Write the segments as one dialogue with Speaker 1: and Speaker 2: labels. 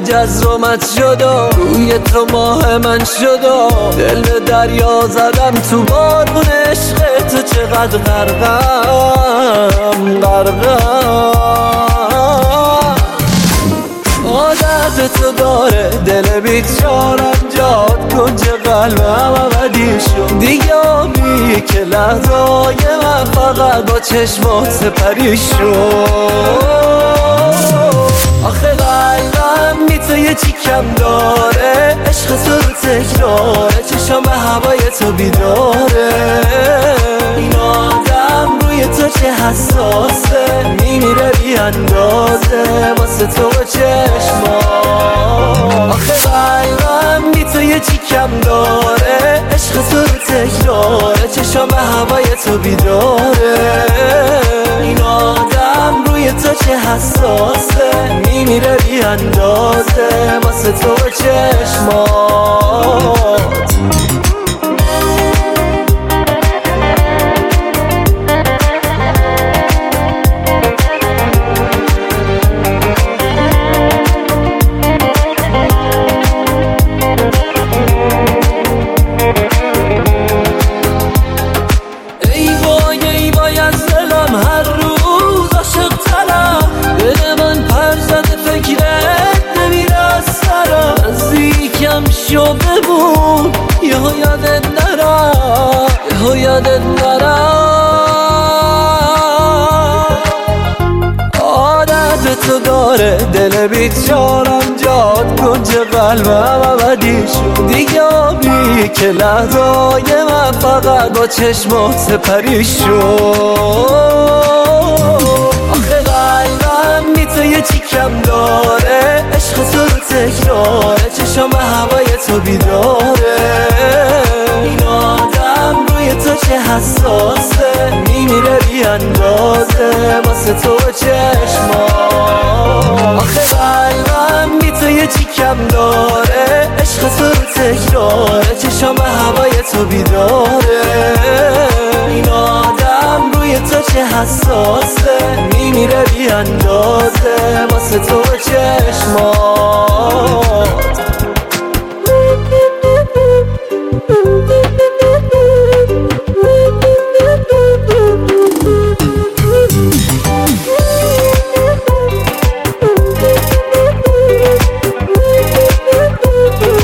Speaker 1: مجزومت شد و روی تو ماه من شد و دل به دریا زدم تو بارون عشق تو. چقدر غرقم عادت تو داره دل بیچارم جاد کنج قلبم ابدی شد دیگه آبی که لحظای من فقط با چشمات سپری شد. آخه قلبم بی تو یه چی کم داره، عشق تو رو تکراره، چشم به هوای تو بیداره. این آدم روی تو چه حساسه، میمیره بی اندازه واسه تو و چشمات. آخه قلبم بی تو یه چی کم داره، عشق تو رو تکراره، چشم به هوای تو بیداره. این آدم روی تو چه حساسه، میمیره بی اندازه واسه تو و چشمات. ای وای از دلم هر روز عاشق ترم، دل من پر زده فکرت نمیره از سرم. نزدیکم شو بمون یهو یادت نرم، یهو یادت نرم. عادت تو داره دل بیچارم جاد کنج قلبم ابدی شد دیگه آبی که لحظای من فقط با چشمات سپری شد. آخه قلبم بی تو یه چی کم داره، عشق تو رو تکراره، چشم به هوای تو بیداره. این آدم روی تو چه حساسه، میمیره بی اندازه واسه تو و چشمات. آخه قلبم بی تو یه چی کم داره، عشق تو رو تکراره، چشم به هوای تو بیداره. این آدم روی تو چه حساسه، میمیره بی اندازه واسه تو و چشمات.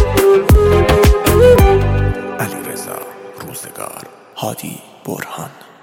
Speaker 2: علیرضا روزگار، هادی برهان.